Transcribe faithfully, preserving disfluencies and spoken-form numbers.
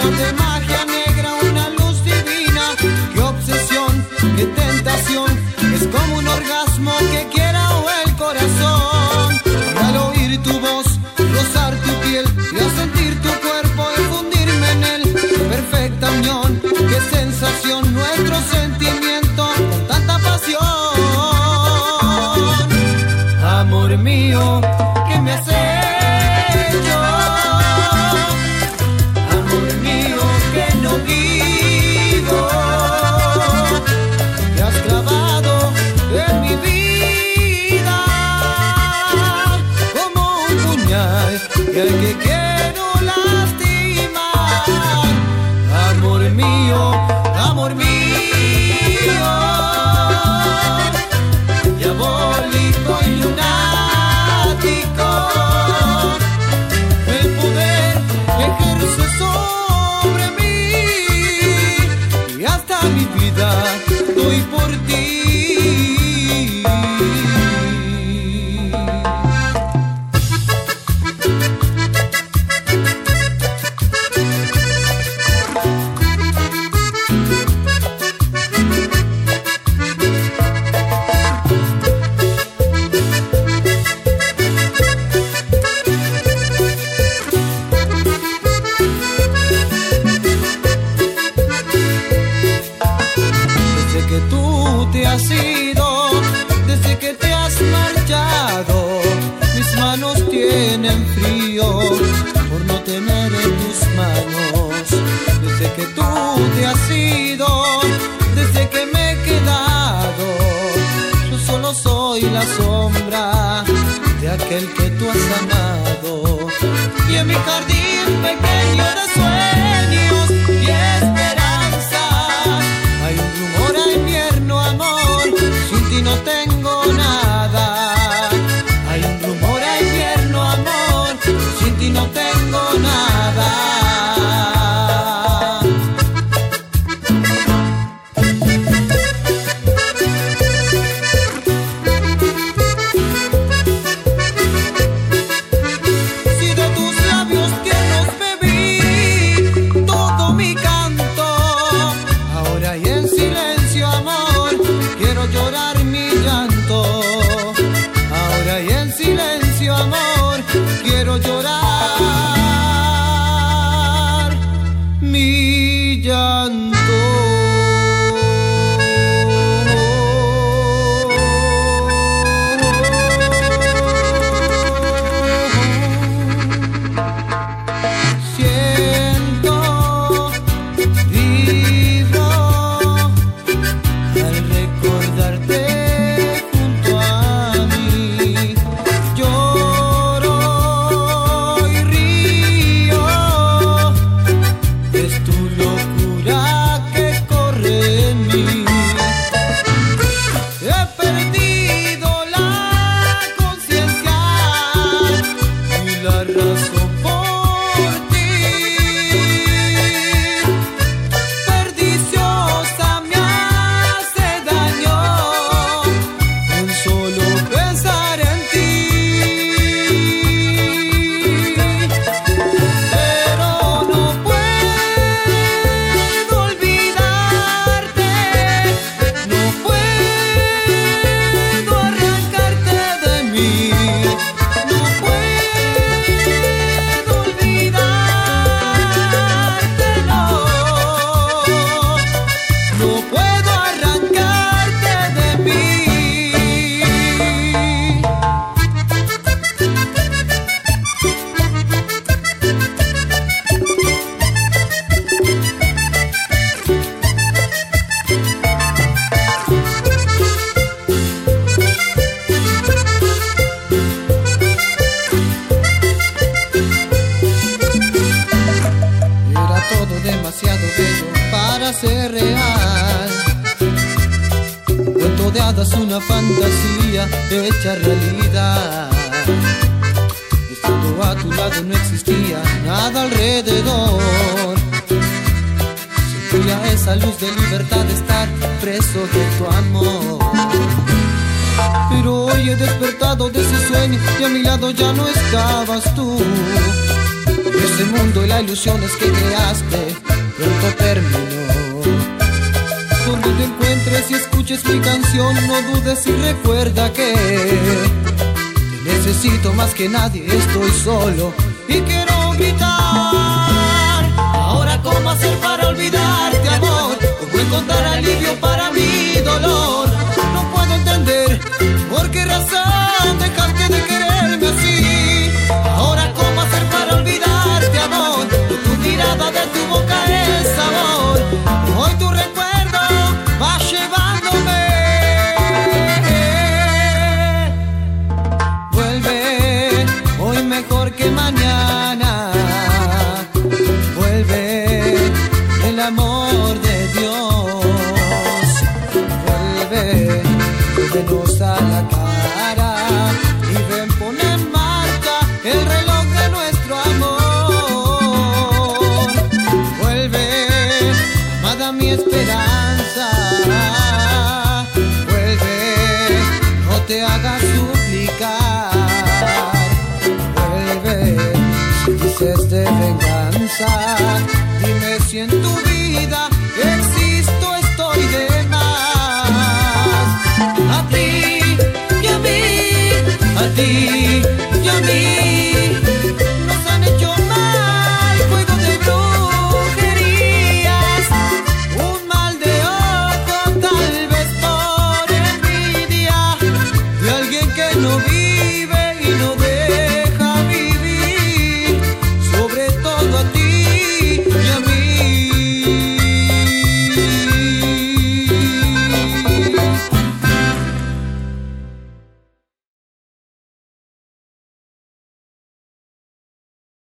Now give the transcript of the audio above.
de magia negra, una luz divina. Qué obsesión, qué tentación, es como un orgasmo que quiera o el corazón. Y al oír tu voz, rozar tu piel y al sentir tu cuerpo y fundirme en él, perfecta unión, qué sensación, nuestro sentimiento con tanta pasión. Amor mío, ¿qué me has hecho? Amor mío, que no vivo. Te has clavado en mi vida como un puñal y al que quiero lastimar. Amor mío, amor mío, diabólico y lunático, el poder ejerce sobre mí y hasta mi vida doy por ti. Desde que te has marchado, mis manos tienen frío por no tener en tus manos. Desde que tú te has ido, desde que me he quedado, yo solo soy la sombra de aquel que tú has amado. Y en mi jardín pequeño de sueños y esperanza hay un rumor a invierno, amor, sin ti no tengo nada. Hay un rumor a invierno, amor, sin ti no tengo nada. Si de tus labios tiernos bebí todo mi canto, ahora y en silencio, amor, quiero llorar mi llanto. Ahora y en silencio, amor, quiero llorar mi llanto. Siento, vibro al recordarte junto a mí. Lloro y río, es tu locura que corre en mí. He perdido la conciencia y la razón por ti. Perdiciosa me hace daño con solo pensar en ti. Pero no puedo olvidarte, no puedo arrancarte de mí, no puedo olvidarte, no, no puedo arrancarte de mí. Era todo demasiado bello para ser real. Cuento de hadas, una fantasía hecha realidad. Estando a tu lado no existía nada alrededor. Sentía esa luz de libertad de estar preso de tu amor. Pero hoy he despertado de ese sueño y a mi lado ya no estabas tú. Ese mundo y las ilusiones que creaste pronto terminó. Donde te encuentres y escuches mi canción, no dudes y recuerda que te necesito más que nadie, estoy solo y quiero gritar. Ahora, ¿cómo hacer para olvidarte, amor? ¿Cómo encontrar alivio para mi dolor? No puedo entender por qué razón dejaste de quererme así. Ahora, ¿cómo hacer para olvidarte, amor? De tu mirada, de tu boca el sabor. Hoy tu recuerdo va llevándome. Vuelve, hoy mejor que mañana. Vuelve, el amor de Dios. Vuelve, vuélvenos a la cara y ven, pon en marcha el reloj de nuestro amor. Vuelve, amada mi esperanza. Vuelve, no te hagas suplicar. Vuelve, si dices de venganza.